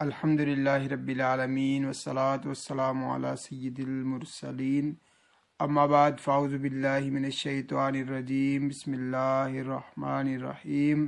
अल्हम्दुलिल्लाहि रब्बिल आलमीन वस्सलातु वस्सलामु अला सय्यिदिल मुरसलीन अम्मा बाद फ़ाऊज़ु बिल्लाहि मिनश शैतानिर रजीम बिस्मिल्लाहिर रहमानिर रहीम।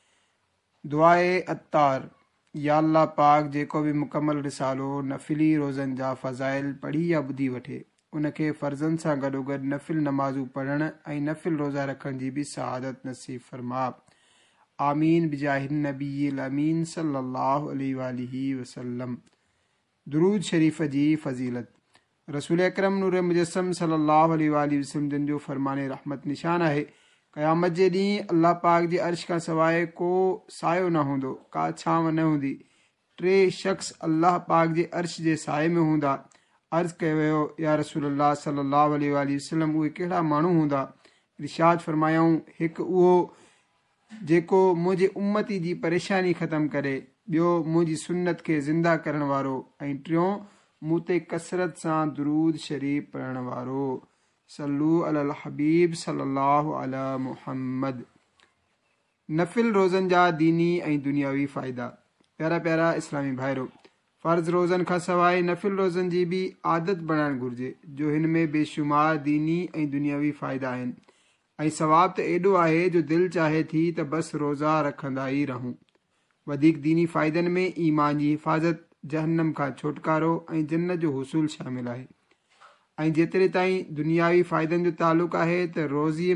दुआए अत्तार। या अल्लाह पाक जेको भी मुकम्मल रिसालो नफ़िली रोज़नि जा फ़ज़ाइल पढ़ी या ॿुधी वठे उनखे फ़र्ज़नि सां गॾोगॾु नफ़िल नमाज़ूं पढ़ण ऐं नफ़िल रोज़ा रखण जी बि सआदत नसीब फरमा। आमीन बिजाहिन नबील अमीन सल्लल्लाहु अलैहि वसल्लम। दुरूद शरीफ़ जी फ़ज़ीलत। रसूल अकरम नूर मुजस्सम सल्लल्लाहु अलैहि वसल्लम जन जो फ़रमाने रहमत निशान आहे, क़यामत जे ॾींहुं अल्लाह पाक जे अर्श खां सवाइ को सायो न हूंदो, का छांव न हूंदी। टे शख़्स अल्लाह पाक जे अर्श जे साए में हूंदा। अर्ज़ कयो वियो, या रसूलल्लाह सल्लल्लाहु अलैहि वसल्लम उहे कहिड़ा माण्हू हूंदा? इरशाद फ़रमायाऊं, हिकु उहो जेको मुंहिंजे उम्मती जी परेशानी ख़तमु करे, ॿियो मुंहिंजी सुन्नत खे ज़िंदा करण वारो, ऐं टियों मूं ते कसरत सां दुरूद शरीफ़ पढ़ण वारो। सल्लू अलल हबीब सल्लल्लाहु अला मुहम्मद। नफ़िल रोज़नि जा दीनी ऐं दुनियावी फ़ाइदा। प्यारा प्यारा इस्लामी भाइरो, फ़र्ज़ रोज़नि खां सवाइ नफ़िल रोज़नि जी बि आदत बणाइणु घुरिजे, जो हिन में बेशुमार दीनी ऐं दुनियावी फ़ाइदा आहिनि ऐं सवाब त एॾो आहे जो दिलि चाहे थी त बसि रोज़ा रखंदा ई रहूं। वधीक दीनी फ़ाइदनि में ईमान जी हिफ़ाज़त, जहन्नम खां छुटकारो ऐं जन्नत जो हुसूल शामिल आहे। ऐं जेतिरे ताईं दुनियावी फ़ाइदनि जो तालुक़ु आहे त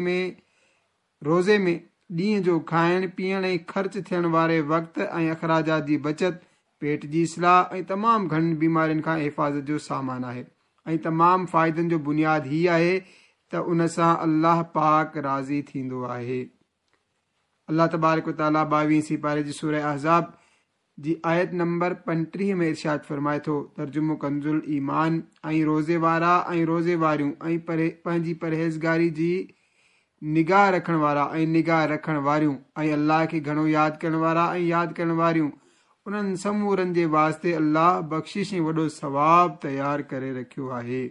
रोज़े में ॾींहं जो खाइण पीअण ऐं ख़र्च थियण वारे वक़्त ऐं अख़राजात जी बचत, पेट जी इस्लाह ऐं तमामु घणनि बीमारियुनि खां हिफ़ाज़त जो सामान आहे। ऐं तमामु फ़ाइदनि जो बुनियादु हीअ आहे त उन सां अल्लाह पाक राज़ी थींदो आहे। अल्लाह तबारक व तआला 22 सिपारे जी सूरह अहज़ाब जी आयत नंबर 35 में इरशाद फरमाए थो, तर्जुमो कंजुल ईमान, ऐं रोज़े वारा ऐं रोज़े वारियूं ऐं पंहिंजी परहेज़गारी जी निगाह रखण वारा ऐं निगाह रखण वारियूं ऐं अल्लाह खे घणो यादि करण वारा ऐं यादि करण वारियूं, उन्हनि समूरनि जे वास्ते अल्लाह बख़्शिश ऐं वॾो सवाब तयारु करे रखियो आहे।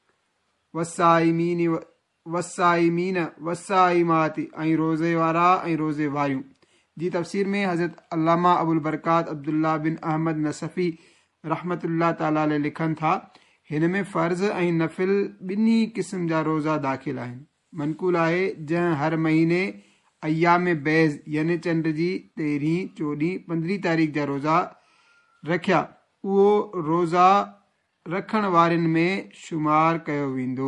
वसाइमीन वसाइमाती, ऐं रोज़े वारा ऐं रोज़े वारियूं जी तफ़सीर में हज़रत अल्लामा अबुल बरकात अब्दुल्ला बिन अहमद नसफ़ी रहमतुल्लाह ताला अलैह लिखनि था, हिन में फ़र्ज़ ऐं नफ़िल ॿिन्ही क़िस्म जा रोज़ा दाख़िल आहिनि। मनक़ूल आहे, जंहिं हर महीने अयाम बैज़ यानी चंड जी 13, 14, 15 तारीख़ जा रोज़ा रखिया, उहो रोज़ा रखण वारनि में शुमार कयो वेंदो।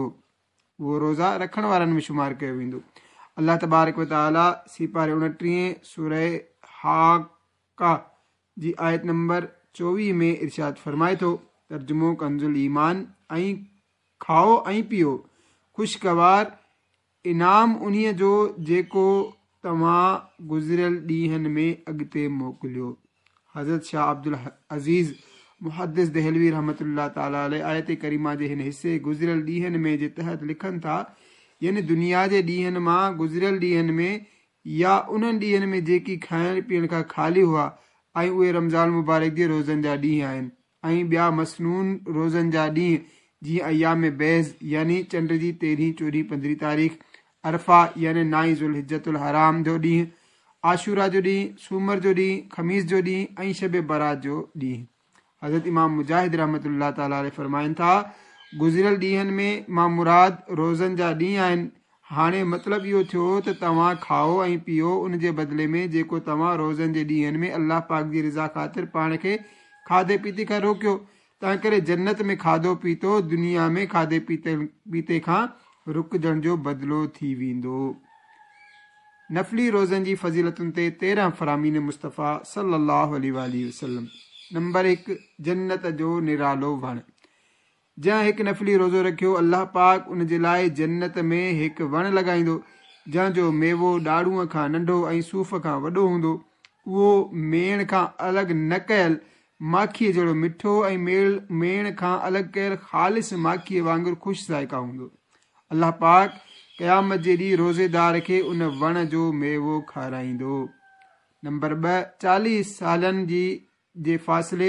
अल्लाह तबारक व तआला सिपारे 29 सूरह हाक़ा जी आयत नंबर 24 में इरशाद फरमाए थो, तर्जुमो कंजुल ईमान, ऐं खाओ ऐं पियो ख़ुशगवार इनाम उन्हीअ जो जेको तव्हां गुज़िरियल ॾींहंनि में अॻिते मोकिलियो। हज़रत शाह अब्दुल अज़ीज़ मुहद्दिस देहलवी रहमतुल्लाह ताला अलैह आयत करीमा जे हिन हिस्से गुज़िरियल ॾींहंनि में जे तहत लिखनि था, यानी दुनिया जे ॾींहंनि मां गुज़िरियल ॾींहंनि में या उन्हनि ॾींहंनि में जेकी खाइण पीअण खां ख़ाली हुआ, ऐं उहे रमज़ान मुबारक जे रोज़नि जा ॾींहं आहिनि, ऐं ॿिया मसनून रोज़नि जा ॾींहं जीअं अयाम बैज़ यानी चंड जी 13, 14, 15 तारीख़, अरफ़ा यानी 9 ज़ुल्हिज्जतुल हराम जो ॾींहुं, आशूरा जो ॾींहुं, सूमर जो ॾींहुं, ख़मीस जो ॾींहुं ऐं शब बारात जो ॾींहुं। हज़रत इमाम मुजाहिद रहमतुल्लाह ताला अलैह फरमाइनि था, गुज़िरियल ॾींहंनि में मां मुराद रोज़नि जा ॾींहं आहिनि। हाणे मतिलबु इहो थियो त तव्हां खाओ ऐं पियो उन जे बदिले में जेको तव्हां रोज़नि जे ॾींहंनि में अल्लाह पाक जी रिज़ा ख़ातिर पाण खे खाधे पीते खां रोकियो, तंहिं करे जन्नत में खाधो पीतो दुनिया में खाधे पीते खां रुकजण जो बदिलो थी वेंदो। नफ़ली रोज़नि जी फ़ज़ीलतुनि ते 13 फ़रामीन मुस्तफ़ा सल्लल्लाहु अलैहि वसल्लम। नंबर 1, जन्नत जो निरालो वणु। जंहिं हिकु नफ़ली रोज़ो रखियो, अल्लाह पाक उन जे लाइ जन्नत में हिकु वणु लॻाईंदो, जंहिंजो मेवो ॾाड़ूअ खां नंढो ऐं सूफ़ खां वॾो हूंदो। उहो मेण खां अलॻि न कयल माखीअ जहिड़ो मिठो ऐं मेण खां अलॻि कयल ख़ालिस माखीअ वांगुरु ख़ुशि ज़ाइका हूंदो। अल्लाह पाक क़यामत जे ॾींहुं रोज़ेदार खे उन वण जो मेवो खाराईंदो। नंबर 2, 40 सालनि जे फ़ासिले।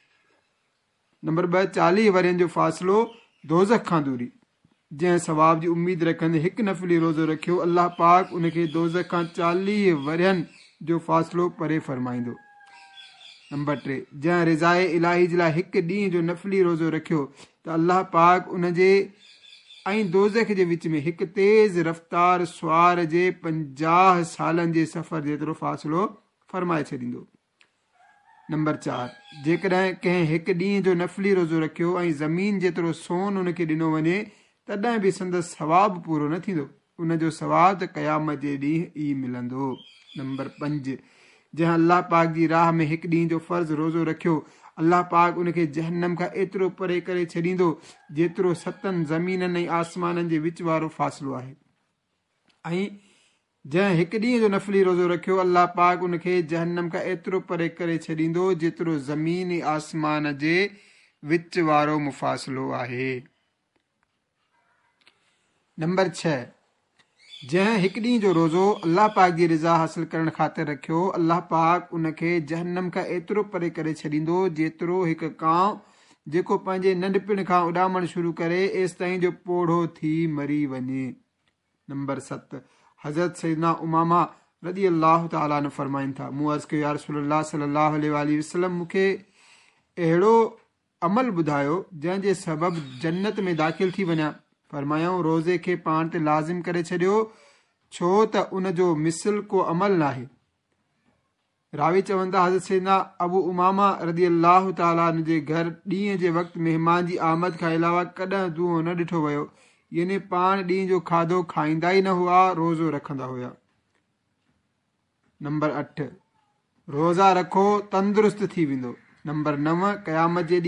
नंबर 2, 40 वरियनि जो फ़ासिलो दोज़ख खां दूरी। जंहिं सवाब जी उम्मीद रखंदे हिकु नफ़ली रोज़ो रखियो, अल्लाह पाक उनखे दोज़ख खां 40 वरियनि जो फ़ासिलो परे फ़रमाईंदो। नंबर 3, जंहिं रिज़ाए इलाही जे लाइ हिकु ॾींहं जो नफ़ली रोज़ो रखियो त अल्लाह पाक उन जे ऐं दोज़ख जे विच में हिकु तेज़ रफ़्तार सुवार जे 50 सालनि जे सफ़र जेतिरो फ़ासिलो फ़रमाए छॾींदो। नंबर 4, जेकॾहिं कंहिं हिकु ॾींहं जो नफ़ली रोज़ो रखियो ऐं ज़मीन जेतिरो सोन उनखे ॾिनो वञे तॾहिं बि संदसि सवाबु पूरो न थींदो, उनजो सवाबु त क़यामत जे ॾींहुं ई मिलंदो। नंबर 5, जंहिं अल्लाह पाक जी राह में हिकु ॾींहं जो फ़र्ज़ रोज़ो रखियो अल्लाह पाक उनखे जहन्नम खां एतिरो परे करे छॾींदो जेतिरो 7 ज़मीननि ऐं आसमाननि जे विच वारो फ़ासिलो आहे। ऐं जंहिं हिकु ॾींहं जो नफ़ली रोज़ो रखियो अल्लाह पाक उनखे जहन्नम खां एतिरो परे करे छॾींदो जेतिरो ज़मीन ऐं आसमान जे विच वारो मुफ़ासिलो आहे। नंबर 6, जंहिं हिकु ॾींहं जो रोज़ो अल्लाह पाक जी रिज़ा हासिल करण ख़ातिर रखियो अल्लाह पाक उनखे जहन्नम खां एतिरो परे करे छॾींदो जेतिरो हिकु कांव जेको पंहिंजे नंढपिण खां उॾामणु शुरू करे एसि ताईं जो पोढ़ो थी मरी वञे। नंबर 7, हज़रत सैयदना उमामा रज़ी अल्लाह तआला अन्हु फरमाइनि था, मूं अर्ज़ु कयो या रसूलल्लाह सल्लल्लाहु अलैहि वसल्लम मूंखे अहिड़ो अमल ॿुधायो जंहिंजे सबबु जन्नत में दाख़िल थी वञा। फरमायूं रोज़े खे पाण ते लाज़िम करे छॾियो छो त उन जो मिसल को अमल न आहे। रावी चवनि था हज़रत सैयदना अबू उमामा रज़ी अल्लाह तआला अन्हु जे घर ॾींहं जे वक़्तु महिमान जी आमद खां अलावा कॾहिं दूंहों न ॾिठो वियो, यानी पाण ॾींहं जो खाधो खाईंदा ई न हुआ, रोज़ो रखंदा हुआ। नंबर 8, रोज़ा रखो तंदुरुस्त थी वेंदो। नंबर 9, क़यामत जे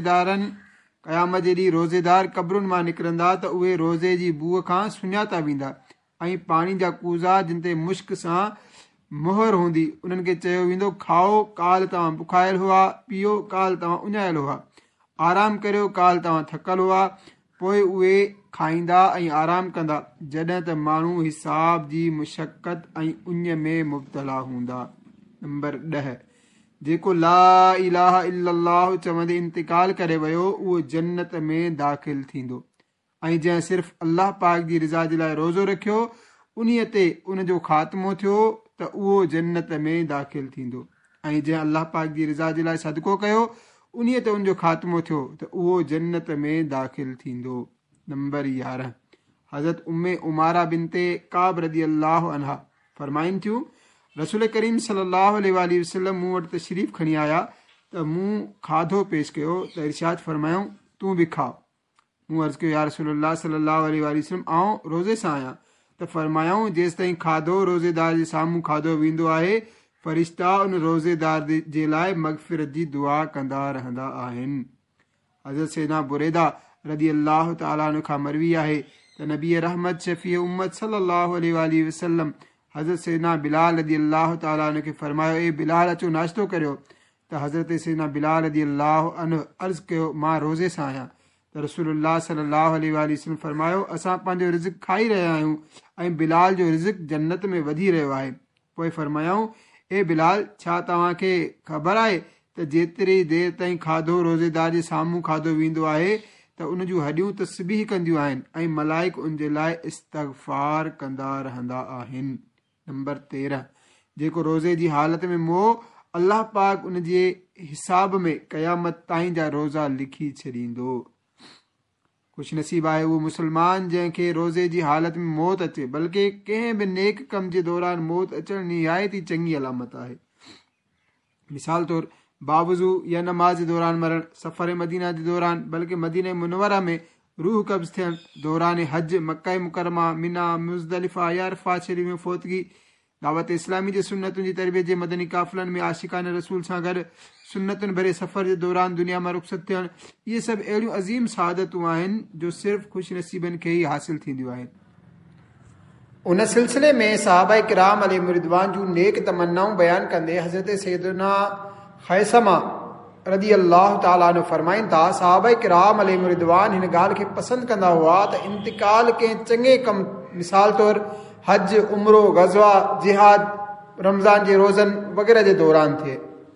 ॾींहुं रोज़ेदार क़ब्रुनि मां निकिरंदा त उहे रोज़े जी बूअ खां सुञाता वेंदा ऐं पाणी जा कूज़ा जिन ते मुश्क सां मुहर हूंदी उन्हनि खे चयो वेंदो खाओ काल तव्हां बुखायल हुआ, पीओ काल तव्हां उञायल हुआ, आराम करियो काल तव्हां थकल हुआ। पोइ उहे खाईंदा ऐं आराम कंदा जॾहिं त माण्हू हिसाब जी मुशक़त ऐं उञ में मुब्तला हूंदा। नंबर 10, जेको ला इलाहा इल्लल्लाह चवंदे इंतिकाल करे वियो उहो जन्नत में दाख़िल थींदो ऐं जंहिं सिर्फ़ अल्लाह पाक जी रिज़ा जे लाइ रोज़ो रखियो उन्हीअ ते उन जो ख़ात्मो थियो त उहो जन्नत में दाख़िल थींदो ऐं जंहिं अल्लाह पाक जी रिज़ा जे लाइ सदको कयो उन्हीअ ते उनजो ख़ात्मो थियो त उहो जन्नत में दाख़िल थींदो। नंबर 11, हज़रत उम्मे उमारा बिनते काब रज़ी अल्लाह अन्हा फरमाइनि थियूं रसूल करीम सल्लल्लाहु अलैहि वसल्लम मूं वटि तशरीफ़ खणी आया त मूं खाधो पेश कयो त इरशाद फरमायूं तूं बि खा। मूं अर्ज़ु कयो या रसूलल्लाह सल्लल्लाहु अलैहि वसल्लम आउं रोज़े सां आहियां त फरमायूं जेसि ताईं खाधो रोज़ेदार जे साम्हूं खाधो वेंदो आहे फ़रिश्ता उन रोज़ेदार जे लाइ मग़फ़िरत जी दुआ कंदा रहंदा आहिनि। हज़रत सैयदना बुरैदा रज़ी अल्लाह तआला अन्हु खां मरवी आहे त नबी रहमत शफ़ी उम्मत सल्लल्लाहु अलैहि वसल्लम हज़रत सैयदना बिलाल रज़ी अल्लाह तआला अन्हु खे फरमायो ए बिलाल अचो नाश्तो करियो त हज़रत सैयदना बिलाल रज़ी अल्लाह अन्हु अर्ज़ु कयो मां रोज़े सां आहियां त रसूलुल्लाह सल्लल्लाहु अलैहि वसल्लम फरमायो असां पंहिंजो रिज़्क़ खाई रहिया आहियूं ऐं बिलाल जो रिज़्क़ जन्नत में वधी रहियो आहे। पोइ फरमायूं ए बिलाल छा तव्हांखे ख़बर आहे त जेतिरी देरि ताईं खाधो रोज़ेदार जे साम्हूं खाधो वेंदो आहे त उन जूं हॾियूं तस्बीह कंदियूं आहिनि ऐं मलाइक उन जे लाइ इस्तग़फ़ार कंदा रहंदा आहिनि। नंबर 13, जेको रोज़े जी हालत में मोह अल्लाह पाक उन जे हिसाब में क़यामत ताईं जा रोज़ा लिखी छॾींदो। खुश नसीब आहे उहो मुस्लमान जंहिंखे रोज़े जी हालत में मौत अचे, बल्कि कंहिं बि नेक कम जे दौरान मौत अचणु निहायत ई चङी अलामत आहे। मिसाल तौर बावज़ू या नमाज दौरान मरण, सफ़र मदीना जे दौरान, बल्कि मदीना मुनव्वरा में रूह कब्ज़ थियण, दौरान हज, मक्का मुकरमा, मिना, मुज़दलिफ़ा या अरफ़ात शरीफ़ में फ़ौतगी, दावत इस्लामी जे सुन्नतुनि जी तरबियत जे मदनी काफ़िलनि में आशिकान रसूल सां गॾु सुन्नतुनि भरे सफ़र जे दौरान दुनिया मां रुख़सत थियण, इहे सभु अहिड़ियूं अज़ीम सआदतूं आहिनि जो सिर्फ़ ख़ुशि नसीबनि खे ई हासिल थींदियूं आहिनि। उन सिलसिले में सहाबा किराम अलैहिम रिदवान जूं नेक तमन्नाऊं बयानु कंदे हज़रत सैयदना खैसमा रज़ी अल्लाह तआला अन्हु फरमाइनि था सहाबा किराम अलैहिम रिदवान हिन ॻाल्हि खे पसंदि कंदा हुआ त इंतिकाल कंहिं चङे कम मिसाल तौर हज, उमरो, ग़ज़वा, जिहाद, रमज़ान जे रोज़नि वग़ैरह जे दौरान थिए।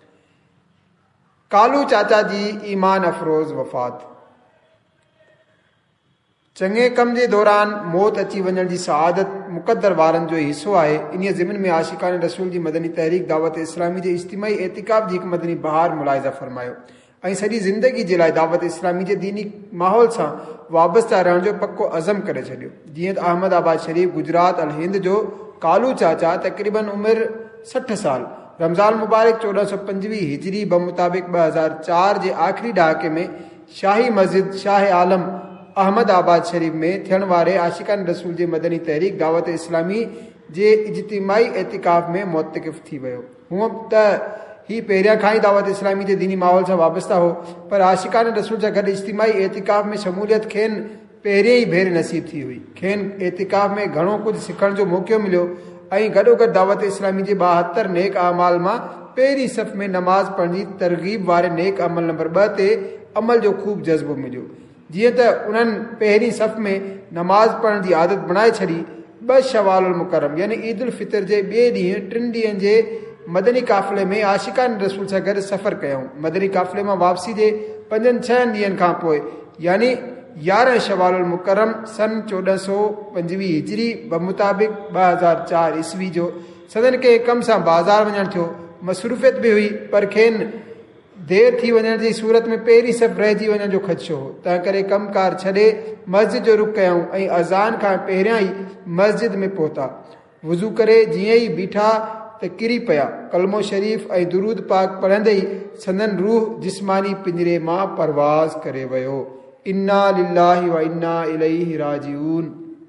कालू चाचा जी ईमान अफ़रोज़ वफ़ात, चङे कम जे दौरान मौत अची वञण जी सआदत मुक़द्दर वारनि जो हिसो आहे। इन ज़िमन में आशिकान रसूल जी मदनी तहरीक दावत इस्लामी जे इज्तिमाई एतिकाफ़ जी हिकु मदनी बहार मुलाहिज़ा फ़रमायो ऐं सॼी ज़िंदगी जे लाइ दावत इस्लामी जे दीनी माहौल सां वाबस्ता रहण जो पको अज़म करे छॾियो। जीअं त अहमदाबाद शरीफ़ गुजरात अल हिंद जो कालू चाचा तक़रीबन उमिरि 60 साल रमज़ान मुबारक 1425 हिजरी बमुताबिक़ 2004 जे आख़िरी ॾहाके में शाही मस्जिद शाह आलम अहमदाबाद शरीफ़ में थियण वारे आशिकान रसूल जे मदनी तहरीक दावत इस्लामी जे इज्तिमाई एतिकाफ़ में मुअत्तिक़िफ़ थी वियो। हूअं त ही पहिरियां खां ई दावत इस्लामी जे दीनी माहौल सां वाबस्ता हो, पर आशिकान रसूल सां गॾु इज्तिमाई एतिकाफ़ में शमूलियत खेनि पहिरियों ई भेरे नसीब थी हुई। खेनि एतिकाफ़ में घणो कुझु सिखण जो मौक़ो मिलियो ऐं गॾोगॾु दावत इस्लामी जे 72 नेक अमाल मां पहिरीं सफ़ में नमाज़ पढ़ण जी तरग़ीब वारे नेक अमल नंबर 2 ते अमल जो ख़ूब जज़्बो मिलियो। जीअं त उन्हनि पहिरीं सफ़ में नमाज़ पढ़ण जी आदत बणाए छॾी, 2 शवाल मुकरम यानी ईद उल फितर जे ॿिए ॾींहुं 3 ॾींहंनि जे मदनी काफ़िले में आशिकान रसूल सां गॾु सफ़र कयूं। मदनी काफ़िले मां वापसी जे 5-6 ॾींहंनि खां पोइ यानी 11 शवाल मुकरम सन 1425 हिजरी बमुताबिक़ 2004 ईस्वी जो सदन के कम सां बाज़ार वञणु थियो। मसरूफ़ियत बि हुई, पर खेनि देरि थी वञण जी सूरत में पहिरीं सफ़ रहिजी वञण जो ख़दशो हो। तंहिं करे कमकार छॾे मस्जिद जो रुख कयूं ऐं अज़ान खां पहिरियां ई मस्जिद में पहुता। वुज़ू करे जीअं ई बीठा त किरी पिया। कलमो शरीफ़ ऐं दुरूद पाक पढ़ंदे ई संदन रूह जिस्मानी पिंजरे मां परवाज़ करे वियो। इन्ना लिल्लाहि व इन्ना इलैहि राजिऊन।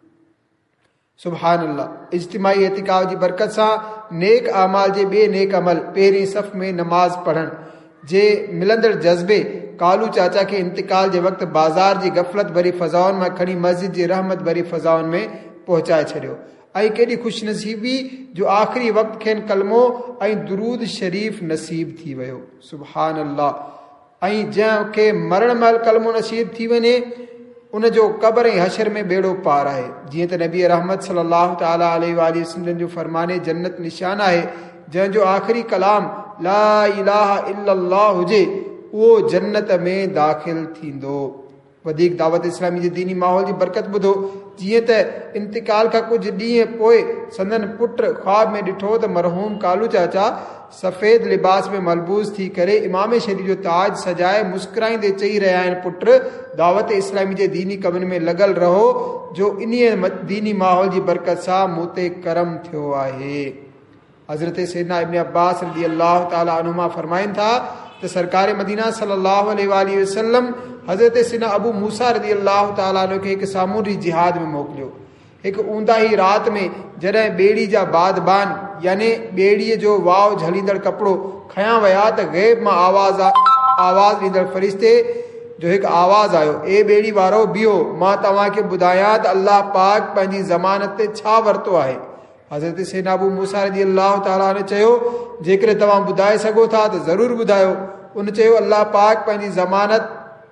सुभान अल्लाह। इज्तिमाई एतिकाफ़ जी बरकत सां नेक अमाल जे ॿिए नेक अमल पहिरीं सफ़ में नमाज़ पढ़ण जे मिलंदड़ जज़्बे कालू चाचा खे इंतिकाल जे वक़्तु बाज़ार जी गफ़लत भरी फ़ज़ाउनि मां खणी मस्जिद जी रहमत भरी फ़ज़ाउनि में पहुचाए छॾियो। ऐं केॾी ख़ुशनसीबी जो आख़िरी वक़्तु खेनि कलमो ऐं दुरूद शरीफ़ नसीब थी वियो। सुभान अल्लाह। ऐं जंहिंखे मरण महिल कलमो नसीब थी वञे उन जो क़ब्र ऐं हशर में बेड़ो पार आहे। जीअं त नबी रहमत सल्लल्लाहु तआला अलैहि वसल्लम जो फ़रमाने जन्नत निशान आहे, जंहिंजो आख़िरी कलाम ला इलाहा इल्लल्लाह हुजे उहो जन्नत में दाख़िल थींदो। वधीक दावत इस्लामी जे दीनी माहौल जी बरकत ॿुधो। जीअं त इंतिकाल खां कुझु ॾींहं पोइ संदन पुट ख़्वाब में ॾिठो त मरहूम कालू चाचा सफ़ेद लिबास में मलबूस थी करे इमाम शरीफ़ जो ताज सजाए मुस्कुराईंदे चई रहिया आहिनि, पुट दावत इस्लामी जे दीनी कमनि में लॻल रहो जो इन्हीअ दीनी माहौल जी बरकत सां मूं ते करम थियो आहे। हज़रत सैयदना इब्न अब्बास रज़ी अल्लाह ताला अन्हुमा फरमाइनि था त सरकार मदीना सल्लल्लाहु अलैहि वसल्लम हज़रत सैयदना अबू मूसा रज़ी अल्लाह ताला अन्हु खे हिकु सामूंडी जिहाद में मोकिलियो। हिकु ऊंदाही राति में जॾहिं ॿेड़ी जा बादबान यानी ॿेड़ीअ जो वाव झलींदड़ कपिड़ो खयां विया त ग़ैब मां आवाज़ ॾींदड़ फ़रिश्ते जो हिकु आवाज़ आयो, ए ॿेड़ी वारो बीहो, मां तव्हांखे ॿुधायां त अल्लाह पाक पंहिंजी ज़मानत ते छा वरितो आहे। हज़रत सैयदना अबू मूसा रज़ी अल्लाह ताला ने चयो, जेकॾहिं तव्हां ॿुधाए सघो था त ज़रूरु ॿुधायो। उन चयो, अल्लाह पाक पंहिंजी ज़मानत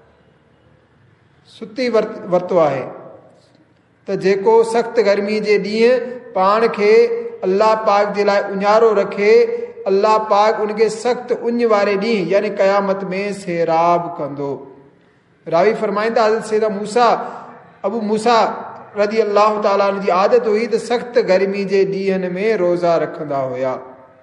सुती वरितो आहे त जेको सख़्त गर्मी जे ॾींहुं पाण खे अल्लाह पाक जे लाइ उञारो रखे, अल्लाह पाक उनखे सख़्त उञ वारे ॾींहुं यानी क़यामत में सैराब कंदो। रावी फरमाईंदा हज़रत सैयदना अबू मूसा रज़ी अल्लाह ताला जी आदत हुई त सख़्त गर्मी जे ॾींहंनि में रोज़ा रखंदा हुया।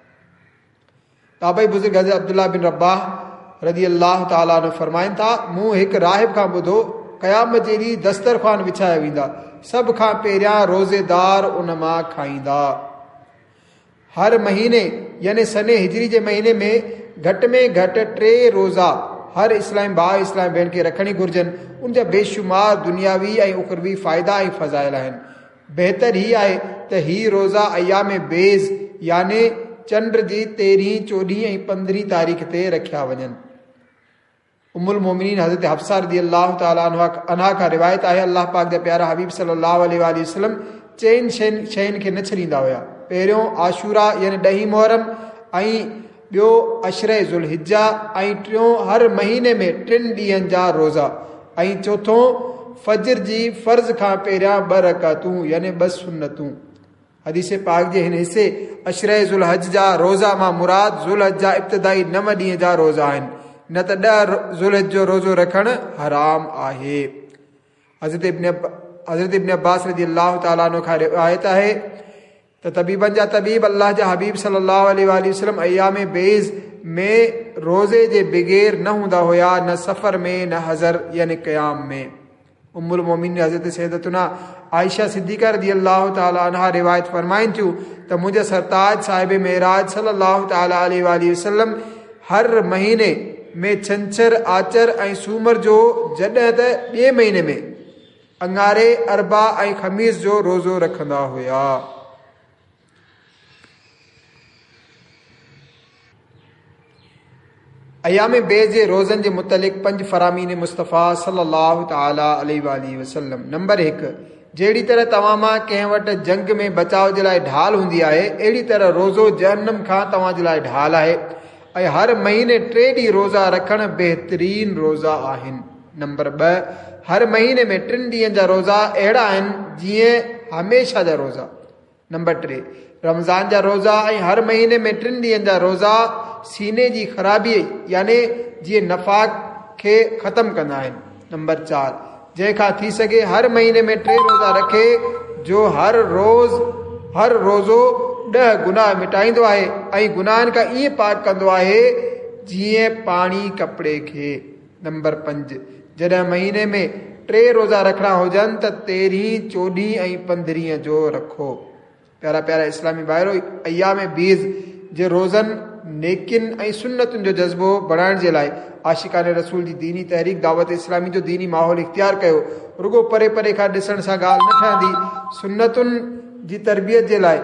ताबई बुज़ुर्ग हज़रत अब्दुल्ला बिन रब्बाह रज़ी अल्लाह ताला फरमाइनि था, मूं हिकु राहिब खां ॿुधो क़यामत जे ॾींहुं दस्तरख़्वान विछाया वेंदा, सभ खां पहिरियां रोज़ेदार उन मां खाईंदा। हर महीने यानी सने हिजरी जे महीने में घटि 3 रोज़ा हर इस्लाम भाउ इस्लाम भेण खे रखणी घुर्जनि। उनजा बेशुमार दुनियावी ऐं उखरवी फ़ाइदा ऐं फ़ज़ाइल आहिनि। बहितर ही आहे त ही रोज़ा अयाम बेज़ यानी चंड जी 13, 14 ऐं 15 तारीख़ ते रखिया वञनि। उम्मुल मोमिनीन हज़रत हफ्सा रज़ी अल्लाह ताला अन्हा खां रिवायत आहे, अल्लाह पाक जा प्यारा हबीब सल्लल्लाहु अलैहि वसल्लम 4 शयुनि खे न छॾींदा हुया। पहिरियों आशूरा यानी 10 मुहर्रम ऐं ॿियो अशरे ज़ुल्हिज्जा ऐं टियों हर महीने में 3 ॾींहंनि जा रोज़ा ऐं चौथों फजर जी फ़र्ज़ खां पहिरियां 2 रकातूं यानी 2 सुन्नतूं। हदीस पाक जे हिन हिस्से अशरे ज़ुल्हज जा रोज़ा मां मुराद ज़ुल्हज जा इब्तिदाई 9 ॾींहं जा रोज़ा आहिनि, न त 10 ज़ुल्हज जो रोज़ो रखणु हराम आहे। हज़रत इब्न अब्बास रज़ी अल्लाह ताला अन्हु खां रिवायत आहे त तबीबनि जा तबीब अल्लाह जा हबीब सल्लल्लाहु अलैहि वसल्लम अयाम बेज़ में रोज़े जे बग़ैर न हूंदा हुया, न सफ़र में न हज़र यानी क़याम में। उम्मुल मोमिनीन हज़रत सैयदतुना आयशा सिद्दीक़ा रज़ी अल्लाह ताला अन्हा रिवायत फरमाइनि थियूं त मुंहिंजा सरताज साहिब मेराज सल्लल्लाहु ताला अलैहि वसल्लम हर महीने में छंछर आचर ऐं सूमर जो जॾहिं त ॿिए महीने में अंगारे अरबा ऐं ख़मीस जो रोज़ो रखंदा हुया। अयाम बेज़ जे रोज़नि जे मुतलिक़ 5 फरामीन मुस्तफ़ा सल्लल्लाहु ताला अलैहि वसल्लम। नंबर 1, जहिड़ी तरह तव्हां मां कंहिं वटि जंग में बचाव जे लाइ ढाल हूंदी आहे, अहिड़ी तरह रोज़ो जहन्नम खां तव्हां जे लाइ ढाल आहे ऐं हर महीने 3 ॾींहं रोज़ा रखण बहितरीन रोज़ा आहिनि। नंबर 2, हर महीने में 3 ॾींहंनि जा रोज़ा अहिड़ा आहिनि जीअं हमेशा जा रोज़ा। नंबर 3, रमज़ान जा रोज़ा ऐं हर महीने में 3 ॾींहंनि जा रोज़ा सीने जी ख़राबी यानी जीअं नफ़ाक़ खे ख़तमु कंदा आहिनि। नंबर 4, जंहिंखां थी सघे हर महीने में 3 रोज़ा रखे जो हर रोज़ो 10 गुनाह मिटाईंदो आहे ऐं गुनाहनि खां ईअं पाक कंदो आहे जीअं पाणी कपिड़े खे। नंबर 5, जॾहिं महीने में 3 रोज़ा रखणा हुजनि त 13, 14 ऐं 15 जो रखो। प्यारा प्यारा इस्लामी भाइरो, अयाम बीज़ जे रोज़नि नेकिन ऐं सुन्नतुनि जो जज़्बो बढ़ाइण जे लाइ आशिकाने रसूल जी दीनी तहरीक दावत इस्लामी जो दीनी माहौल इख्तियार कयो। रुगो परे परे खां ॾिसण सां ॻाल्हि न ठहंदी। सुन्नतुनि जी तरबियत जे लाइ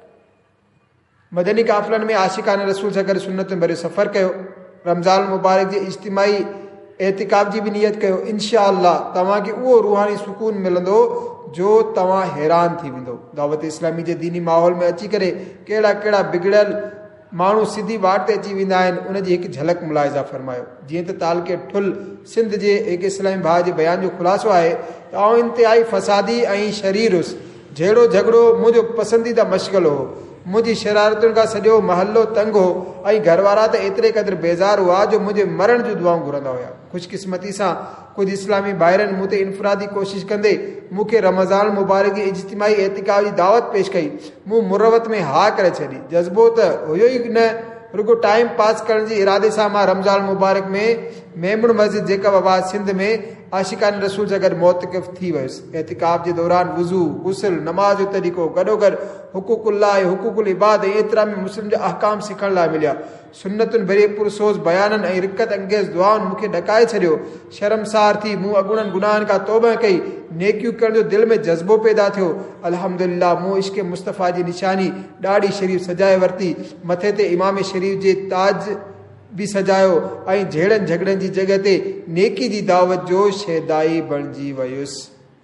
मदनी काफ़िलनि में आशिकाने रसूल सां गॾु सुन्नतुनि भरियो सफ़र कयो। रमज़ान मुबारक जे इज्तिमाई एतिकाफ़ जी बि नियत कयो। इंशा अल्लाह तव्हांखे उहो रूहानी सुकून मिलंदो जो तव्हां हैरान थी वेंदो। दावत इस्लामी जे दीनी माहौल में अची करे कहिड़ा कहिड़ा बिगड़ियल माण्हू सिधी वाट ते अची वेंदा आहिनि, उनजी हिकु झलक मुलाहिज़ा फरमायो। जीअं त तालके ठुल सिंध जे हिकु इस्लामी भाउ जे बयान जो ख़ुलासो आहे त आउं इंतिहाई फ़सादी ऐं शरीर हुउसि। जहिड़ो झगड़ो मुंहिंजो पसंदीदा मशग़ल हो। मुंहिंजी शरारतुनि खां सॼो महलो तंग हो ऐं घरवारा त एतिरे क़दुरु बेज़ार हुआ जो मुंहिंजे मरण जूं दुआऊं घुरंदा हुआ। ख़ुशकिस्मती सां कुझु इस्लामी भाइरनि मूं ते इनफ़रादी कोशिशि कंदे मूंखे रमज़ान मुबारक जी इज्तिमाई एतिकाफ़ जी दावत पेश कई। मूं मुरवत में हा करे छॾी। जज़्बो त हुयो ई न, रुगो टाइम पास करण जे इरादे सां मां रमज़ान मुबारक में मेमण मस्जिद जेका आबाद सिंध में आशिकान रसूल सां गॾु मोतक़िफ़ थी वियुसि। एतिकाफ़ जे दौरान वुज़ू, गुस्ल, नमाज़ जो तरीक़ो, गॾोगॾु हुकूकुल्लाह, हुकूकुल इबाद ऐं एतिरामी मुस्लिम जा अहकाम सिखण लाइ मिलिया। सुन्नतुनि भरे पुरसोज़ बयाननि ऐं रिकत अंगेज़ दुआउनि मूंखे ॾकाए छॾियो। शर्मसार थी मूं अॻूणनि गुनाहनि खां तौबा कई। नेकियूं करण जो दिलि में जज़्बो पैदा थियो। अल्हम्दुलिल्लाह मूं इश्क़ मुस्तफ़ा जी निशानी ॾाढी शरीफ़ सजाए वरिती। मथे ते इमाम शरीफ़ जे ताज बि सजायो ऐं जहिड़नि झगड़नि जी जॻह ते नेकी जी दावत जो शहदाई बणिजी वयुसि।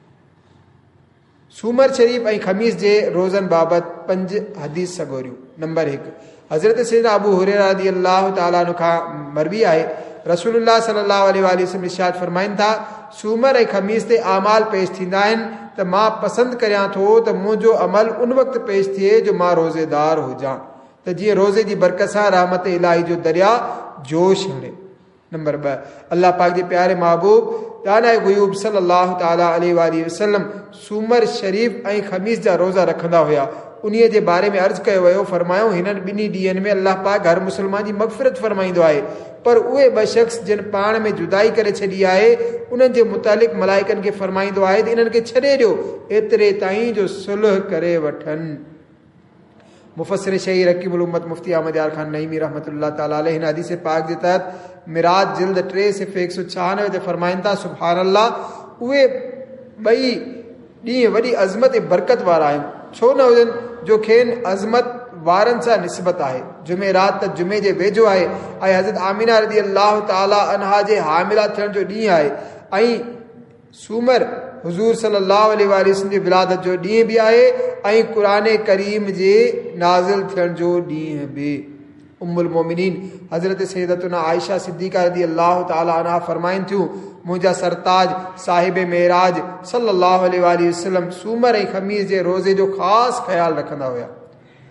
सूमर शरीफ़ ऐं ख़मीस जे रोज़नि बाबति 5 हदीस सगोरियूं। नंबर 1, हज़रत सैयदना अबू हुरैरा रज़ी अल्लाह ताला अन्हु खां मरवी आहे, रसूलुल्लाह सल्लल्लाहु अलैहि वसल्लम इरशाद फरमाइनि था, सूमर ऐं ख़मीस ते आमाल पेश थींदा आहिनि त मां पसंदि करियां थो त मुंहिंजो अमल उन वक़्तु पेश थिए जो मां रोज़ेदार हुजां, त जीअं रोज़े जी बरकत सां रहमत इलाही जो दरिया जोश हणे। नंबर 2, अल्लाह पाक जे प्यारे महबूब दानाए ग़ुयूब सल्लल्लाहु ताला अलैहि वसल्लम सूमर शरीफ़ ऐं ख़मीस जा रोज़ा रखंदा हुया। उन्हीअ जे बारे में अर्ज़ु कयो वियो, फरमायो हिननि ॿिन्ही ॾींहंनि में अल्लाह पाक हर मुस्लमान जी मग़फ़िरत फरमाईंदो आहे, पर उहे 2 शख़्स जिन पाण में जुदाई करे छॾी आहे उन्हनि जे मुतालिक़ मलाइकनि खे फरमाईंदो आहे त इन्हनि खे छॾे ॾियो एतिरे ताईं जो सुलह करे वठनि। मुफ़स्सिर शहीर हकीमुल उम्मत मुफ्ती अहमद यार खान नईमी रहमतुल्लाह ताला अलैहि हिन हदीस पाक जे तहत मिराज जिल्द 3 सिफ़ 196 ते फरमाइनि था, सुभान अल्लाह, उहे 2 ॾींहं वॾी अज़मत ऐं बरकत वारा आहिनि। छो न हुजनि जो खेनि अज़मत वारनि सां निस्बत आहे। जुमेरात त जुमे जे वेझो आहे ऐं हज़रत आमिना रज़ी अल्लाह ताला अन्हा जे हामिला थियण जो ॾींहुं आहे ऐं सूमर हुज़ूर सल्लल्लाहु अलैहि वसल्लम जी विलादत जो ॾींहुं बि आहे ऐं क़ुरान करीम जे नाज़िल थियण जो ॾींहुं बि। उम्मुल मोमिनीन हज़रत सैयदतुना आयशा सिद्दीक़ा रज़ी अल्लाह ताला अन्हा फरमाइनि थियूं, मुंहिंजा सरताज साहिब मेराज सल्लल्लाहु अलैहि वसल्लम सूमर ऐं ख़मीस जे रोज़े जो ख़ासि ख़्यालु रखंदा हुया।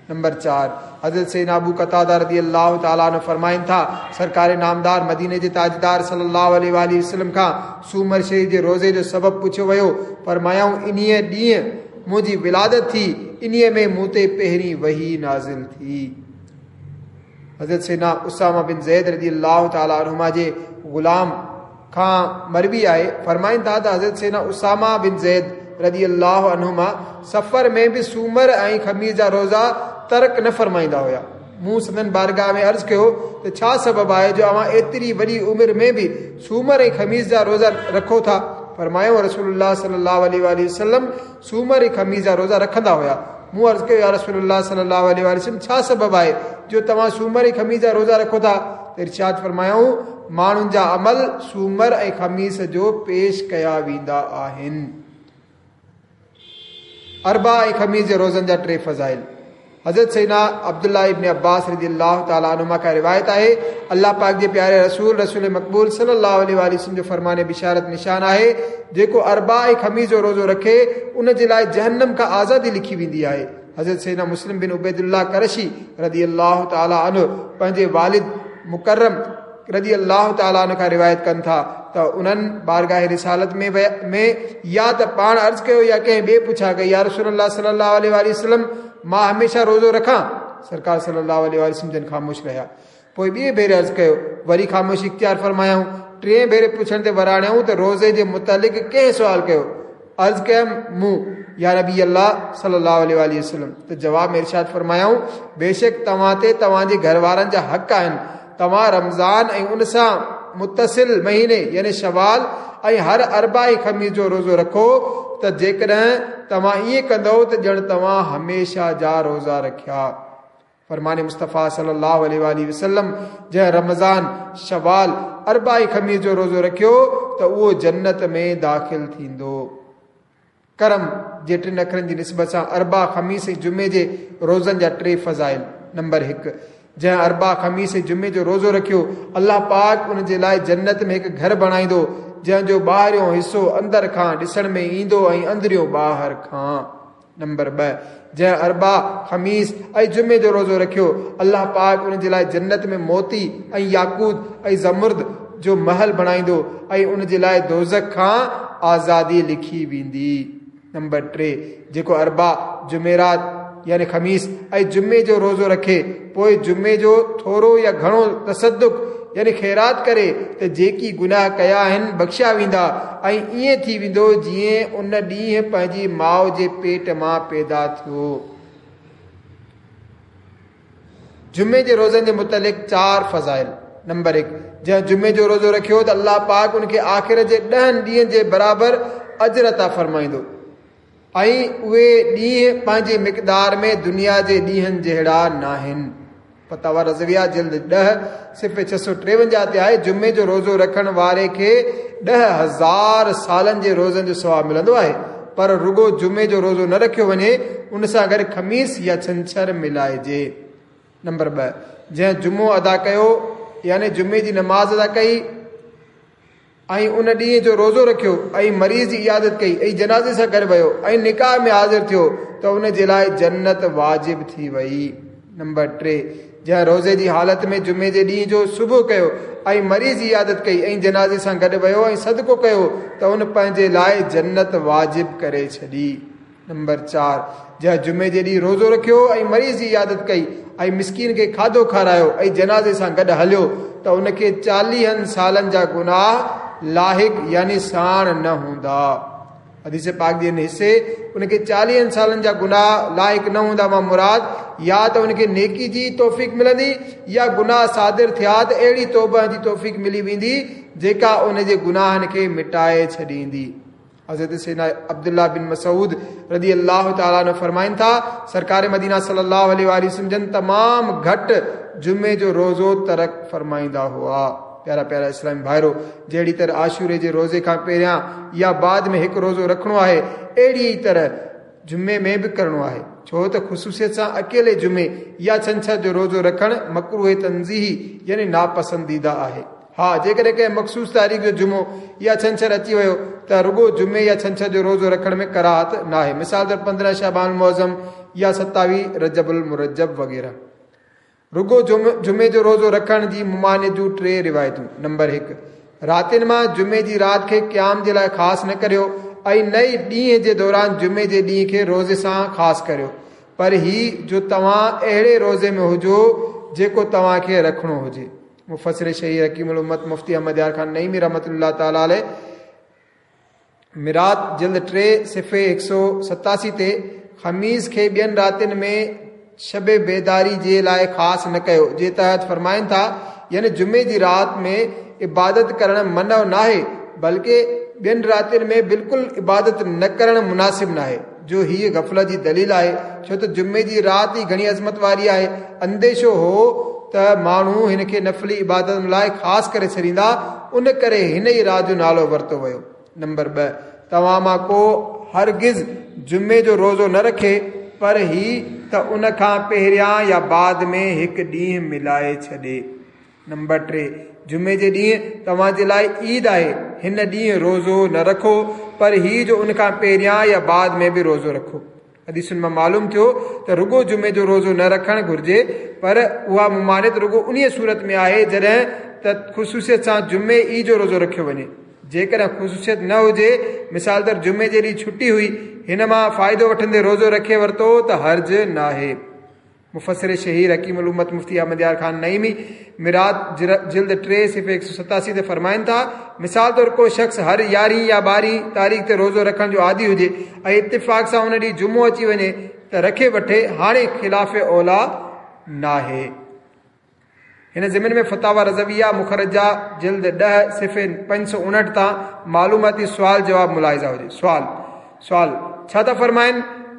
नंबर 4, हज़रत सैयदना अबू कतादा रज़ियल्लाहु ताला अन्हु फरमाइनि था, सरकार नामदार मदीने जे ताजदार सल्लल्लाहु अलैहि वसल्लम खां सूमर शरीफ़ जे रोज़े जो सबबु पुछियो वियो। फरमायाऊं, इन्हीअ ॾींहुं मुंहिंजी विलादत थी, इन्हीअ में मूं ते पहिरीं वही नाज़िल थी। हज़रत सैयदना उसामा बिन ज़ैद रज़ियल्लाहु ताला अन्हुमा जे ग़ुलाम खां मरवी आहे, फरमाइनि था त हज़रत सैयदना उसामा बिन ज़ैद रज़ियल्लाहु अन्हुमा सफ़र में बि सूमर ऐं ख़मीस जा रोज़ा तर्क न फरमाईंदा हुया। मूं संदन बारगाह में अर्ज़ कयो त छा सबबु आहे जो अवां एतिरी वॾी उमिरि में बि सूमर ऐं ख़मीस जा रोज़ा रखो था? फरमायो, रसूलुल्लाह सल्लल्लाहु अलैहि वसल्लम सूमर ऐं ख़मीस जा रोज़ा रखंदा हुया। मूं अर्ज़ कयो, या रसूलुल्लाह सल्लल्लाहु अलैहि वसल्लम छा सबबु आहे जो तव्हां सूमर ऐं ख़मीस जा रोज़ा रखो था? त इरशाद फरमायाऊं, माण्हुनि जा अमल सूमर ऐं ख़मीस जो पेश कया वेंदा आहिनि। अरबा ऐं ख़मीस जे रोज़नि जा 3 फ़ज़ाइल। हज़रत सैयदना अब्दुल्लाह इब्न अब्बास रज़ियल्लाहु ताला अन्हुमा का रिवायत आहे, अल्लाह पाक जे प्यारे रसूल मक़बूल सल्लल्लाहु अलैहि वसल्लम जो फरमाने बिशारत निशान आहे, जेको अरबा ऐं ख़मीस जो रोज़ो रखे उन जे लाइ जहन्नम खां आज़ादी लिखी वेंदी आहे। हज़रत सैयदना मुस्लिम बिन उबैदुल्लाह करशी रज़ियल्लाहु ताला अन्हु पंहिंजे वालिद मुकर्रम रज़ियल्लाहु ताला अन्हु खां रिवायत कनि था त उन्हनि बारगाह रिसालत में या त पाण अर्ज़ कयो या कंहिं ॿिए पुछा कई, या रसूलुल्लाह सल्लल्लाहु अलैहि वसल्लम मां हमेशा रोज़ो रखां? सरकार सल्लल्लाहु अलैहि वसल्लम जन ख़ामोश रहिया। पोइ ॿिए भेरे अर्ज़ कयो, वरी ख़ामोशी इख्तियार फरमायाऊं। 3 भेरे पुछण ते वराणियाऊं त रोज़े जे मुतलिक़ कंहिं सुवाल कयो? अर्ज़ कयमि, मूं, या नबी अल्लाह सल्लल्लाहु अलैहि वसल्लम। त जवाब में इरशाद फरमायाऊं, बेशक तव्हां ते तव्हांजे घर वारनि जा हक़ आहिनि। तव्हां रमज़ान ऐं उन सां मुतसिल महीने यानी शवाल ऐं हर अरबा ऐं ख़मीस जो रोज़ो रखो, त जेकॾहिं तव्हां ईअं कंदव त ॼण तव्हां हमेशा जा रोज़ा रखिया। फरमाने मुस्तफ़ा सल्लल्लाहु अलैहि वसल्लम जंहिं रमज़ान शवाल अरबा ऐं ख़मीस जो रोज़ो रखियो त उहो जन्नत में दाख़िल थींदो। करम जे 3 अखरनि जी निस्बत सां अरबा ख़मीस ऐं जुमे जे रोज़नि जा 3 फ़ज़ाइल। नंबर 1, जंहिं अरबा ख़मीस ऐं जुमे जो रोज़ो रखियो, अल्लाह पाक उन जे लाइ जन्नत में हिकु घर बणाईंदो, जंहिंजो ॿाहिरियों हिसो अंदर खां ॾिसण में ईंदो ऐं अंदरियों ॿाहिरि खां। नंबर 2, जंहिं अरबा ख़मीस ऐं जुमे जो रोज़ो रखियो, अल्लाह पाक उन जे लाइ जन्नत में मोती ऐं याकूत ऐं ज़मुर्द जो महल बणाईंदो ऐं उन जे लाइ दोज़ख खां आज़ादी लिखी वेंदी। नंबर 3, जेको अरबा जुमेरात यानी ख़मीस ऐं जुमे जो रोज़ो रखे, पोइ जुमे जो थोरो या घणो तसद्दुक़ यानी ख़ैरात करे त जेकी गुनाह कया आहिनि बख़्शिया वेंदा ऐं ईअं थी वेंदो जीअं उन ॾींहुं पंहिंजी माउ जे पेट मां पैदा थियो। जुमे जे रोज़नि जे मुतलिक़ 4 फ़ज़ाइल। नंबर 1, जंहिं जुमे जो रोज़ो रखियो त अल्लाह पाक उनखे आख़िरत जे 10 ॾींहंनि जे बराबरि अजर अता फरमाईंदो ऐं उहे ॾींहं पंहिंजे मिक़दार में दुनिया जे ॾींहंनि जहिड़ा नाहिनि। फतावा रज़विया जिल्द 10 सिफ़े 653 ते आहे, जुमे जो रोज़ो रखण वारे खे 10,000 सालनि जे रोज़नि जो सवाबु मिलंदो आहे, पर रुगो जुमे जो रोज़ो न रखियो वञे, उन सां गॾु ख़मीस या छंछरु मिलाइजे। नंबर 2, जंहिं जुमो अदा कयो यानी जुमे जी नमाज़ अदा कई ऐं उन ॾींहं जो रोज़ो रखियो ऐं मरीज़ जी इयादत कई ऐं जनाज़े सां गॾु वियो ऐं निकाह में हाज़िर थियो त उन जे लाइ जन्नत वाजिब थी वई। नंबर 3, जंहिं रोज़े जी हालत में जुमे जे ॾींहं जो सुबुह कयो ऐं मरीज़ जी इयादत कई ऐं जनाज़े सां गॾु वियो ऐं सदको कयो त उन पंहिंजे लाइ जन्नत वाजिब करे छॾी। नंबर 4, जंहिं जुमे जे ॾींहुं रोज़ो रखियो ऐं मरीज़ जी इयादत कई ऐं मिसकीन खे खाधो खारायो ऐं जनाज़े सां गॾु हलियो त उनखे 40 सालनि जा गुनाह लाहिक यानी साण न हूंदा। हदीस पाक जे हिस्से उनखे 40 सालनि जा गुनाह लाइक न हूंदा, मां मुराद या त उनखे नेकी जी तौफ़ीक़ मिलंदी या गुनाह सादिर थिया त अहिड़ी तौबा जी तौफ़ीक़ मिली वेंदी जेका उन जे गुनाहनि खे मिटाए छॾींदी। हज़रत सैयदना अब्दुल्लाह बिन मसूद रज़ियल्लाहु ताला अन्हु फरमाइनि था, सरकार मदीना सल्लल्लाहु अलैहि वसल्लम जन तमामु घटि जुमे जो रोज़ो तरक फरमाईंदा हुआ। प्यारा प्यारा इस्लामी भाइरो, जहिड़ी तरह आशूरे जे रोज़े खां पहिरियां या बाद में हिकु रोज़ो रखिणो आहे, अहिड़ी तरह जुमे में बि करिणो आहे, छो त ख़ुसूसियत सां अकेले जुमे या छंछर जो रोज़ो रखणु मकरूह तंज़ीही यानी नापसंदीदा आहे। हा, जेकॾहिं कंहिं मख़सूस तारीख़ जो जुमो या छंछर अची वियो त रुगो जुमे या छंछर जो रोज़ो रखण में कराहत न आहे। मिसाल तौर 15 शाबान मुअज़्ज़म या 27 रजबुल मुरजब वग़ैरह। रुगो जुमे जो रोज़ो रखण जी मुमानियत जूं 3 रिवायतूं। नंबर 1, रातिनि मां जुमे जी राति खे क़याम जे लाइ ख़ासि न करियो ऐं न ई ॾींहं जे दौरान जुमे जे ॾींहं खे रोज़े सां ख़ासि करियो, पर ही जो तव्हां अहिड़े रोज़े में हुजो जेको तव्हांखे रखिणो हुजे। मुफ़सिर शहीर हकीमुल उम्मत मुफ्ती अहमद यार खान नईमी रहमतुल्लाह ताला अलैह मिरात जिल्द 3 सिफ़े 187 ते ख़मीस खे ॿियनि रातिनि में शबे बेदारी जे लाइ ख़ासि न कयो, जे तहत फरमाइनि था यानी जुमे जी राति में इबादत करणु मनव नाहे, बल्कि ॿियनि रातिनि में बिल्कुलु इबादत न करणु मुनासिब न आहे, जो हीअ गफ़लत जी दलील आहे, छो त जुमे जी राति ई घणी अज़मत वारी आहे। अंदेशो हो त माण्हू हिन खे नफ़ली इबादत लाइ ख़ासि करे छॾींदा, उन करे हिन ई राति जो नालो वरितो वियो। नंबर 2, तव्हां मां को हरगिज़ जुमे जो रोज़ो न रखे, पर ही त उन खां पहिरियां या बाद में हिकु ॾींहुं मिलाए छॾे। नंबर 3, जुमे जे ॾींहुं तव्हां जे लाइ ईद आहे, हिन ॾींहुं रोज़ो न रखो, पर ही जो उन खां पहिरियां या बाद में बि रोज़ो रखो। हदीसुनि मां मालूम थियो त रुगो जुमे जो रोज़ो न रखणु घुरिजे, पर उहा मुमानियत रुगो उन सूरत में आहे जॾहिं त ख़ुसूसियत सां जुमे ई जो रोज़ो रखियो वञे। जेकॾहिं ख़ुसूसियत न हुजे, मिसाल तौरु जुमे जे ॾींहुं छुटी हुई, हिन मां फ़ाइदो वठंदे रोज़ो रखे वरितो त हर्ज न आहे। मुफ़सिर शहीर हकीमुल उम्मत मुफ्ती अहमद यार खान नईमी मिरात जिल्द 3 सिफ़े 187 ते फरमाइनि था, मिसाल तौरु को शख़्स हर 11 या 12 तारीख़ ते रोज़ो रखण जो आदी हुजे ऐं इत्तिफ़ाक़ सां उन ॾींहुं जुमो अची वञे त रखे वठे, हाणे ख़िलाफ़ औला नाहे। हिन ज़मीन में फतावा रज़विया मुखरजा जिल्द 10 सिफ़े 559 तां मालूमाती सुवाल जवाब मुलाहिज़ा हुजे। सुवाल छा था फरमाइनि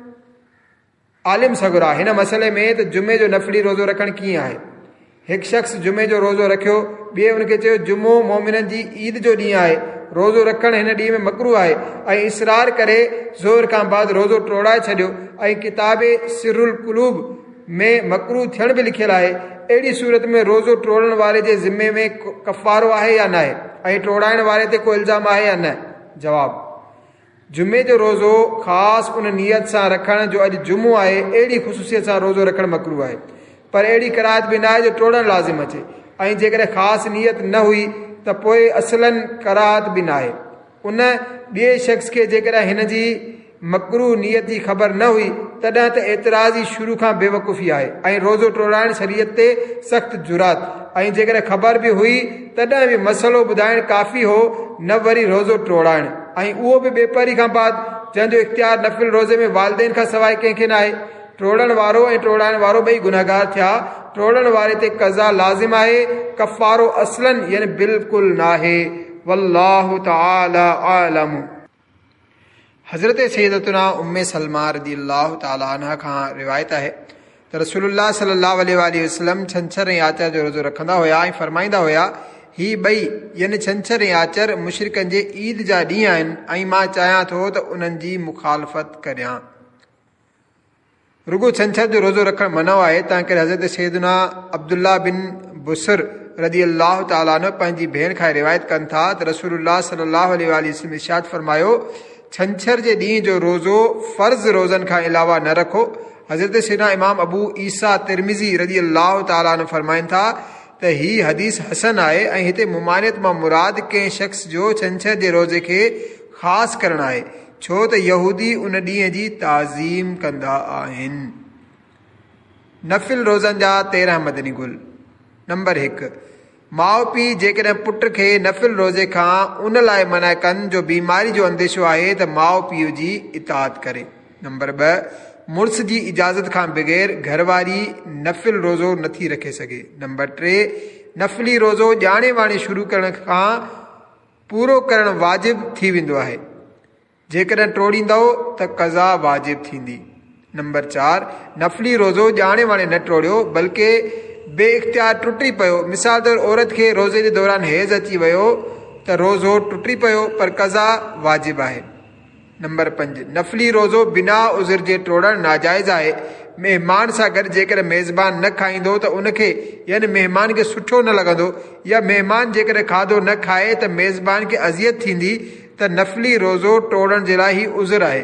आलिम सगुरा हिन मसइले में त जुमे जो नफ़ली रोज़ो रखणु कीअं आहे। हिकु शख़्स जुमे जो रोज़ो रखियो, ॿिए उनखे चयो जुमो मोमिननि जी ईद जो ॾींहुं आहे, रोज़ो रखणु हिन ॾींहं में मकरू आहे, ऐं इसरार करे ज़ोहर खां बाद रोज़ो टोड़ाए छॾियो, ऐं किताबे सिरुल कुलूब में मकरू थियण बि लिखियलु आहे। अहिड़ी सूरत में रोज़ो टोड़ण वारे जे ज़िम्मे में कफ़ारो आहे या न आहे, ऐं टोड़ाइण वारे ते को इल्ज़ाम आहे या न। जवाब, जुमे जो रोज़ो ख़ासि उन नियत सां रखण जो अॼु जुमो आहे, अहिड़ी ख़ुसूसियत सां रोज़ो रखणु मकरू आहे, पर अहिड़ी कराहत बि न आहे जो टोड़णु लाज़िम अचे, ऐं जेकॾहिं ख़ासि नियत न हुई त पोइ असलन कराहत बि न आहे। उन ॿिए शख़्स खे जेकॾहिं हिन जी मकरू नियत जी ख़बर न हुई, तॾहिं त एतिराज़ी शुरू खां बेवकूफ़ी आहे ऐं रोज़ो टोड़ाइण शरीयत ते सख़्तु जुरात, ऐं जेकॾहिं ख़बर बि हुई तॾहिं बि मसइलो ॿुधाइणु काफ़ी हो, न वरी रोज़ो टोड़ाइणु, ऐं उहो बि बेपरी खां बाद, जंहिंजो इख़्तियार नफ़िल रोज़े में वालिदैन खां सवाइ कंहिंखे न आहे। टोड़ण वारो ऐं टोड़ाइण वारो ॿई गुनहगार थिया। टोड़ण वारे ते क़ज़ा लाज़िम आहे, कफ़ारो असलन यानी बिल्कुलु न आहे। वल्लाहु तआला आलम। हज़रत सैयदतुना उम्मे सलमा रज़ियल्लाहु ताला अन्हा खां रिवायत आहे त रसूलुल्लाह सल्लल्लाहु अलैहि वसल्लम छंछर ऐं आचर जो रोज़ो रखंदा हुया ऐं फरमाईंदा हुया, ही ॿई यानी छंछर ऐं आचर मुशरिकनि जे ईद जा ॾींहं आहिनि ऐं मां चाहियां थो त उन्हनि जी मुखालफ़त करियां। रुगो छंछर जो रोज़ो रखणु मनो आहे, तंहिं करे हज़रत सैयदना अब्दुल्ला बिन बुसर रज़ियल्लाहु ताला अन्हु पंहिंजी भेण खां रिवायत कनि था त रसूलुल्लाह सल्लल्लाहु अलैहि वसल्लम इरशाद फरमायो, छंछर जे ॾींहं जो रोज़ो फ़र्ज़ रोज़नि खां अलावा न रखो। हज़रत सैयदना इमाम अबू ईसा तिरमिज़ी रज़ियल्लाहु ताला अन्हु फरमाइनि था त ही हदीस हसन आहे ऐं हिते मुमानियत मां मुराद कंहिं शख़्स जो छंछर जे रोज़े खे ख़ासि करणु आहे, छो त यहूदी उन ॾींहं जी ताज़ीम कंदा आहिनि। नफ़िल रोज़नि जा 13 मदनी गुल। नंबर 1, माउ पीउ जेकॾहिं पुट खे नफ़िल रोज़े खां उन लाइ मना कनि जो बीमारी जो अंदेशो आहे त माउ पीउ जी इताअत करे। नंबर 2, मुड़ुस जी इजाज़त खां बग़ैर घरवारी नफ़िल रोज़ो नथी रखे सघे। नंबर 3, नफ़िली रोज़ो ॼाणे वाणे शुरू करण खां पूरो करणु वाजिब थी वेंदो आहे, जेकॾहिं टोड़ींदो त क़ज़ा वाजिब थींदी। नंबर 4, नफ़िली रोज़ो ॼाणे वाणे न टोड़ियो बल्कि बे इख़्तियार टुटी पियो, मिसाल तौरु औरत खे रोज़े जे दौरान हैज़ अची वियो त रोज़ो टुटी पियो पर क़ज़ा वाजिब आहे। नंबर 5, नफ़िली रोज़ो बिना उज़र जे टोड़णु नाजाइज़ आहे। महिमान सां गॾु जेकॾहिं मेज़बान न खाईंदो त उनखे यानी महिमान खे सुठो न लॻंदो, या महिमान जेकॾहिं खाधो न खाए त मेज़बान खे अज़ियत थींदी त नफ़िली रोज़ो टोड़ण जे लाइ ई उज़र आहे,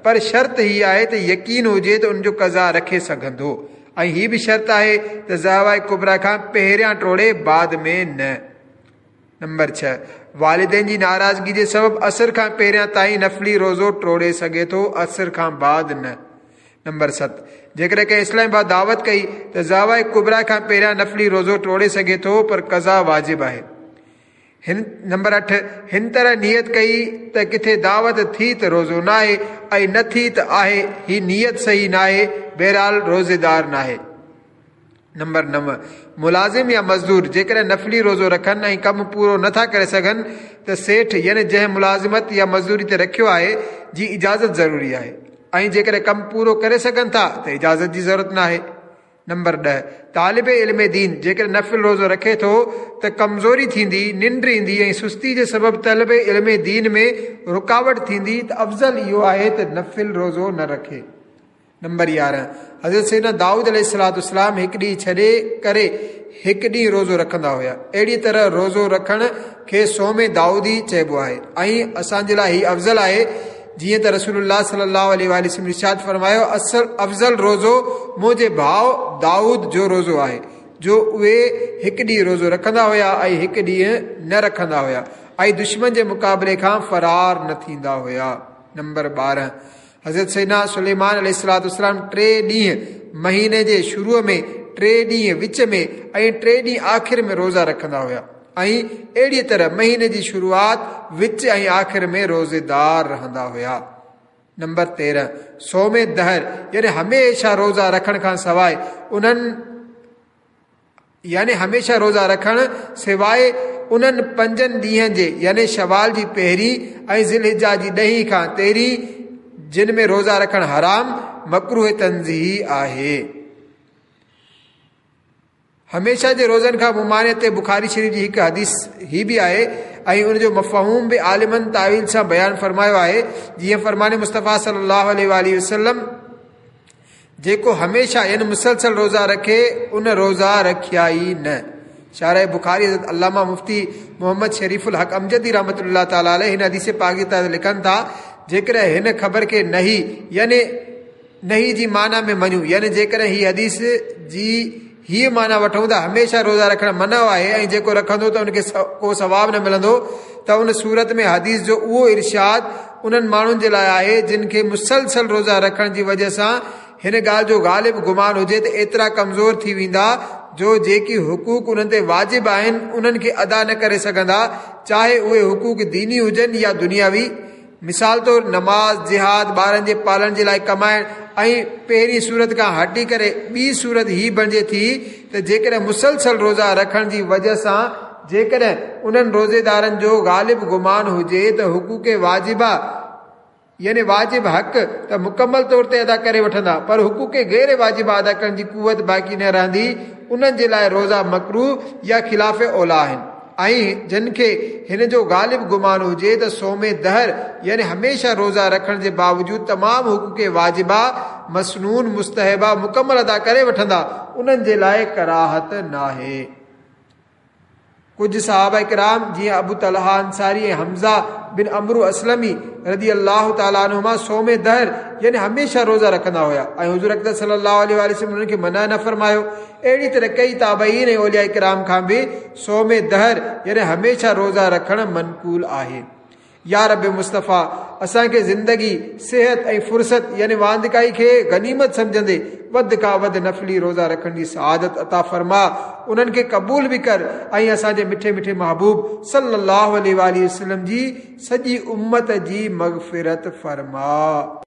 पर शर्त ही आहे त यकीन हुजे त उनजो कज़ा रखे सघंदो। ऐं हीअ बि शर्त आहे त ज़हवाए कुबरा खां पहिरियां टोड़े बाद में न। नंबर 6, वालिदैन जी नाराज़गी जे सबबि असर खां पहिरियां ताईं नफ़ली रोज़ो टोड़े सघे थो, असर खां बाद न। नंबर 7, जेकॾहिं कंहिं इस्लाम बाद दावत कई त ज़हवाए कुबरा खां पहिरियां नफ़ली रोज़ो टोड़े सघे थो, पर कज़ा वाजिब आहे। नंबर 8, हिन तरह नियत कई त किथे दावत थी त रोज़ो न आहे ऐं न थी त आहे, ही नियत सही न आहे, बहरहाल रोज़ेदार न आहे। नंबर 9, मुलाज़िम या मज़दूर जेकॾहिं नफ़ली रोज़ो रखनि ऐं कमु पूरो नथा करे सघनि त सेठ यानी जंहिं मुलाज़िमत या मज़दूरी ते रखियो आहे जी इजाज़त ज़रूरी आहे, ऐं जेकॾहिं कमु पूरो करे सघनि था त इजाज़त जी ज़रूरत न आहे। नंबर 10, तालिब इल्म दीन जेकॾहिं नफ़िल रोज़ो रखे थो त कमज़ोरी थींदी, निंड ईंदी ऐं सुस्ती जे सबबि तलब इल्म दीन में रुकावट थींदी त अफ़ज़ल इहो आहे त नफ़िल रोज़ो न रखे। नंबर 11, हज़रत सैयदना दाऊद अलैहिस्सलाम हिकु ॾींहुं छॾे करे हिकु ॾींहुं रोज़ो रखंदा हुया। अहिड़ी तरह रोज़ो रखण खे सोमे दाऊदी चइबो आहे ऐं असांजे लाइ हीउ अफ़ज़ल आहे, जीअं त रसूलुल्लाह सल्लल्लाहु अलैहि वसल्लम इरशाद फरमायो, अफ़ज़ल रोज़ो मुंहिंजे भाउ दाऊद जो रोज़ो आहे जो उहे हिकु ॾींहुं रोज़ो रखंदा हुया ऐं हिकु ॾींहुं न रखंदा हुया ऐं दुश्मन जे मुक़ाबले खां फरार न थींदा हुया। नंबर 12, हज़रत सैयदना सुलेमान अलैहिस्सलाम 3 ॾींहं महीने जे शुरूअ में, 3 ॾींहं विच में ऐं 3 ॾींहं आख़िर में रोज़ा रखंदा हुया ऐं अहिड़ी तरह महीने जी शुरूआत, विच ऐं आख़िर में रोज़ेदार रहंदा हुया। नंबर 13, सोमे दहर यानी हमेशा रोज़ा रखण खां सवाइ उन्हनि 5 ॾींहंनि जे यानी शवाल जी पहिरीं ऐं ज़िलहिजा जी 10 खां 13 जिन में रोज़ा रखण हराम मकरूह तंज़ीही आहे। हमेशा जे रोज़नि खां मुमानियत ते बुखारी शरीफ़ जी हिकु हदीस ही बि आहे ऐं उनजो मफ़हूम बि आलिमनि तावील सां बयानु फरमायो आहे, जीअं फरमाने मुस्तफ़ा सल्लल्लाहु अलैहि वसल्लम, जेको हमेशा यानी मुसलसल रोज़ा रखे उन रोज़ा रखिया ई न। शारह बुखारी हज़रत अल्लामा मुफ्ती मोहम्मद शरीफुल हक अमजदी रहमतुल्लाह ताला अलैहि हिन हदीस पाक ते लिखनि था, जेकॾहिं हिन ख़बर खे नही जी माना में मञूं, यानी जेकॾहिं हीअ हदीस जी हीअ माना वठूं त हमेशा रोज़ा रखणु मना आहे ऐं जेको रखंदो त उनखे को सवाब न मिलंदो, त उन सूरत में हदीस जो उहो इरशाद उन्हनि माण्हुनि जे लाइ आहे जिन खे मुसलसल रोज़ा रखण जी वजह सां हिन ॻाल्हि जो ग़ालिब गुमान हुजे त एतिरा कमज़ोर थी वेंदा जो जेकी हुकूक उन्हनि ते वाजिब आहिनि उन्हनि खे अदा न करे सघंदा, चाहे उहे हुकूक दीनी हुजनि या दुनियावी। मिसाल तौर नमाज, जिहाद, ॿारनि जे पालण जे लाइ कमाइण ऐं पहिरीं सूरत खां हटी करे ॿी सूरत ही बणिजे थी त जेकॾहिं मुसलसल रोज़ा रखण जी वजह सां जेकॾहिं उन्हनि रोज़ेदारनि जो ग़ालिब गुमान हुजे त हुकूक वाजिबा यानी वाजिब हक़ त मुकमल तौर ते अदा करे वठंदा, पर हुकूक गैर वाजिबा अदा करण जी कुवत बाक़ी न रहंदी, उन्हनि जे लाइ रोज़ा मकरूह या खिलाफ़ औला आहिनि। ऐं जिन खे हिन जो ग़ालिब गुमान हुजे त सोमे दहर यानी हमेशा रोज़ा रखण जे बावजूद तमामु हुकूक वाजिबा, मसनून, मुस्तहबा मुकमल अदा करे वठंदा, उन्हनि जे लाइ कराहत न आहे। कुझु सहाबा किराम जीअं अबू तलहा अंसारी ऐं हमज़ा बिन अमरू असलमी रदी अल्लाह ताला अन्हुमा सोमे दहर यानी हमेशा रोज़ा रखंदा हुया ऐं हुज़ूर अक़दस सल्लल्लाहु अलैहि वसल्लम उन्हनि खे मना न फरमायो। अहिड़ी तरह कई ताबईन ऐं औलिया किराम खां बि सोमे दहर यानी हमेशा रोज़ा रखणु मनक़ूल आहे। या रब मुस्तफ़ा असांखे ज़िंदगी, सेहत ऐं फुर्सत यानी वांदिकाई खे गनीमत सम्झंदे वध खां वधि नफ़ली रोज़ा रखण जी सआदत अता फरमा, उन्हनि खे क़बूल बि कर ऐं असांजे मिठे मिठे महबूब सल्लल्लाहु अलैहि वसल्लम जी सॼी उम्मत जी मग़फ़िरत फरमा।